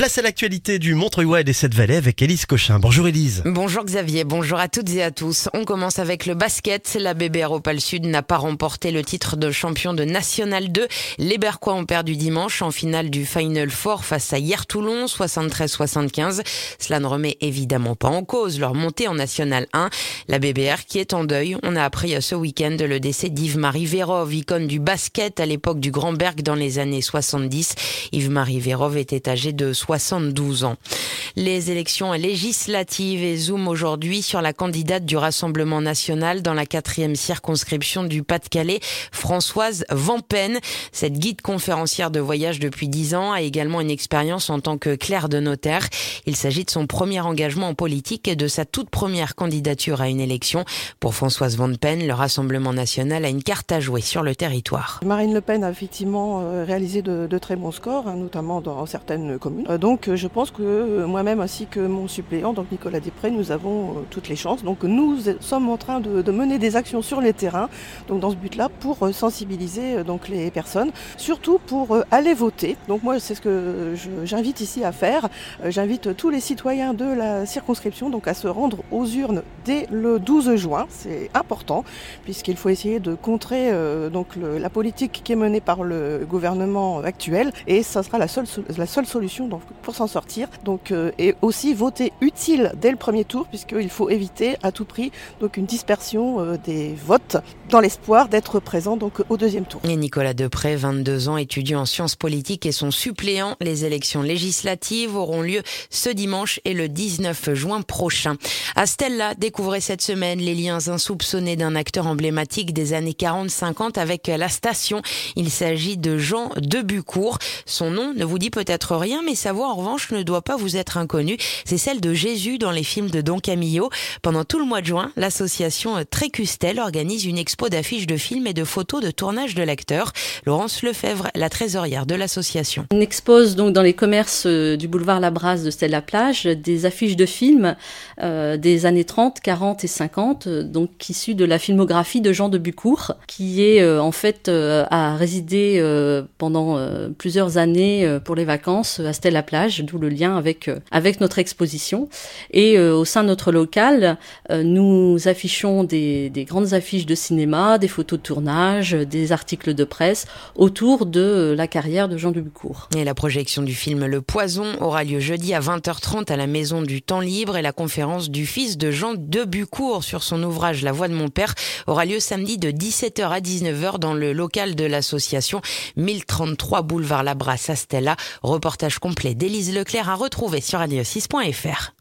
Place à l'actualité du Montreuil et des Sept-Vallées avec Élise Cochin. Bonjour Élise. Bonjour Xavier, bonjour à toutes et à tous. On commence avec le basket. La BBR Opale Sud n'a pas remporté le titre de champion de National 2. Les Berquois ont perdu dimanche en finale du Final Four face à Hyères-Toulon, 73-75. Cela ne remet évidemment pas en cause leur montée en National 1. La BBR qui est en deuil. On a appris ce week-end le décès d'Yves-Marie Vérove, icône du basket à l'époque du Grand Berg dans les années 70. Yves-Marie Vérove était âgé de 72 ans. Les élections législatives et zoom aujourd'hui sur la candidate du Rassemblement national dans la 4e circonscription du Pas-de-Calais, Françoise Vampen. Cette guide conférencière de voyage depuis 10 ans a également une expérience en tant que clerc de notaire. Il s'agit de son premier engagement en politique et de sa toute première candidature à une élection. Pour Françoise Vampen, le Rassemblement national a une carte à jouer sur le territoire. Marine Le Pen a effectivement réalisé de très bons scores, notamment dans certaines communes. Donc je pense que moi-même ainsi que mon suppléant, donc Nicolas Després, nous avons toutes les chances. Donc nous sommes en train de mener des actions sur les terrains, donc dans ce but-là, pour sensibiliser donc les personnes, surtout pour aller voter. Donc moi c'est ce que j'invite ici à faire. J'invite tous les citoyens de la circonscription donc à se rendre aux urnes dès le 12 juin. C'est important puisqu'il faut essayer de contrer la politique qui est menée par le gouvernement actuel, et ça sera la seule solution donc, pour s'en sortir. Donc, et aussi voter utile dès le premier tour, puisqu'il faut éviter à tout prix donc, une dispersion des votes dans l'espoir d'être présent donc, au deuxième tour. Et Nicolas Després, 22 ans, étudiant en sciences politiques et son suppléant. Les élections législatives auront lieu ce dimanche et le 19 juin prochain. À Stella, découvrez cette semaine les liens insoupçonnés d'un acteur emblématique des années 40-50 avec la station. Il s'agit de Jean Debucourt. Son nom ne vous dit peut-être rien, mais sa voix en revanche ne doit pas vous être inconnue. C'est celle de Jésus dans les films de Don Camillo. Pendant tout le mois de juin, l'association Trécustel organise une expo d'affiches de films et de photos de tournage de l'acteur. Laurence Lefebvre, la trésorière de l'association. On expose donc dans les commerces du boulevard Labrasse de Stella-Plage des affiches de films des années 30, 40 et 50, donc issues de la filmographie de Jean Debucourt, qui est en fait a résidé pendant plusieurs années pour les vacances à Stella-Plage, d'où le lien avec notre exposition. Et au sein de notre local, nous affichons des grandes affiches de cinéma, des photos de tournage, des articles de presse autour de la carrière de Jean Debucourt. Et la projection du film Le Poison aura lieu jeudi à 20h30 à la Maison du Temps Libre, et la conférence du fils de Jean Debucourt sur son ouvrage La Voix de mon père aura lieu samedi de 17h à 19h dans le local de l'association 1033 boulevard Labrasse à Stella. Reportage complet d'Élise Leclerc à retrouver sur radio6.fr.